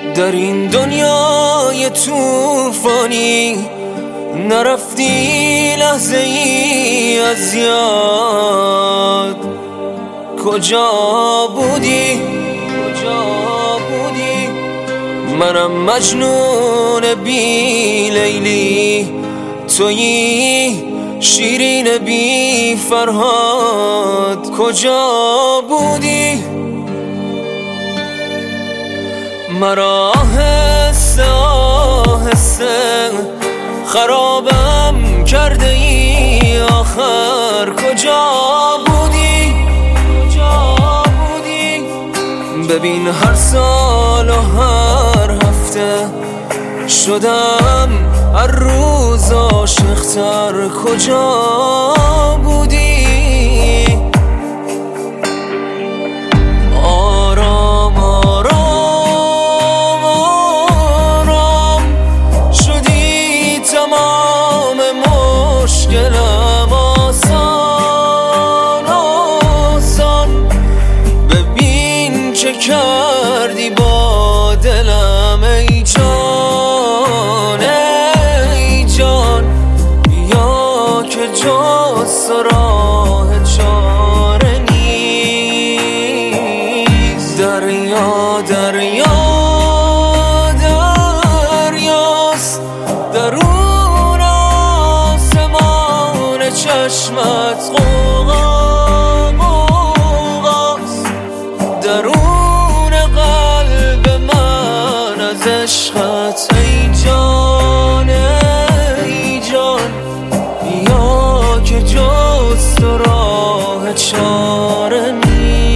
در این دنیای توفانی نرفتی لحظه ای از یاد. کجا بودی؟ منم مجنون بی لیلی، تویی شیرین بی فرهاد. کجا بودی؟ مرا آهسته آهسته خرابم کرده ای آخر. کجا بودی؟ ببین هر سال و هر هفته شدم هر روز عاشق‌تر. کجا بودی؟ آرام آرام آرام شدی تمام مشکلم آسان آسان. ببین چه کردی با دلم ای جان ای جان. یا که جز راه چاره نیست. دریا دریا دریاست درون آسمان چشمت. غوغا غوغاست درون قلب من از عشقت ای جان ای جان. یا که جز تو راه چاره نیست.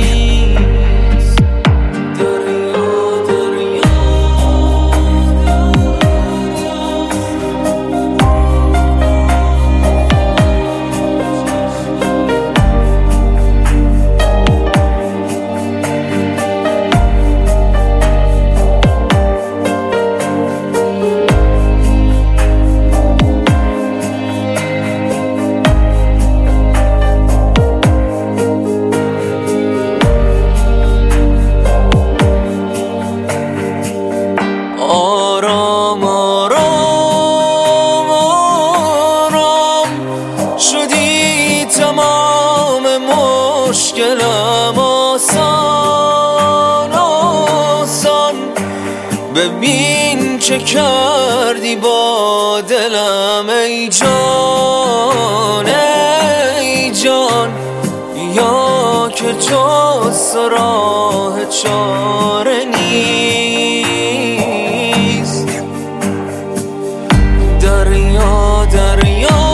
آرام آرام آرام شدی تمام مشکلم آسان آسان. ببین چه کردی با دلم ای جان ای جان. یا که جز راه چاره نیست. دریا دریا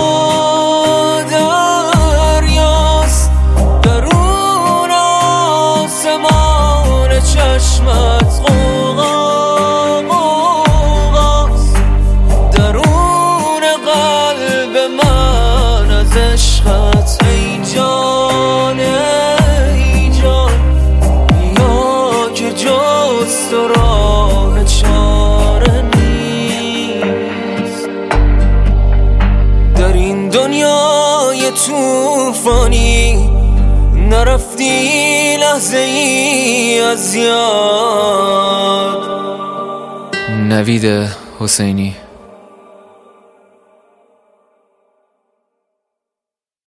دریاست درون آسمان چشمت. غوغا غوغاست درون قلب من از عشقت ای جان ای جان. یا که جز تو راه چاره نیست. در این دنیای توفانی نرفتی لحظه ای از یاد. نوید حسینی.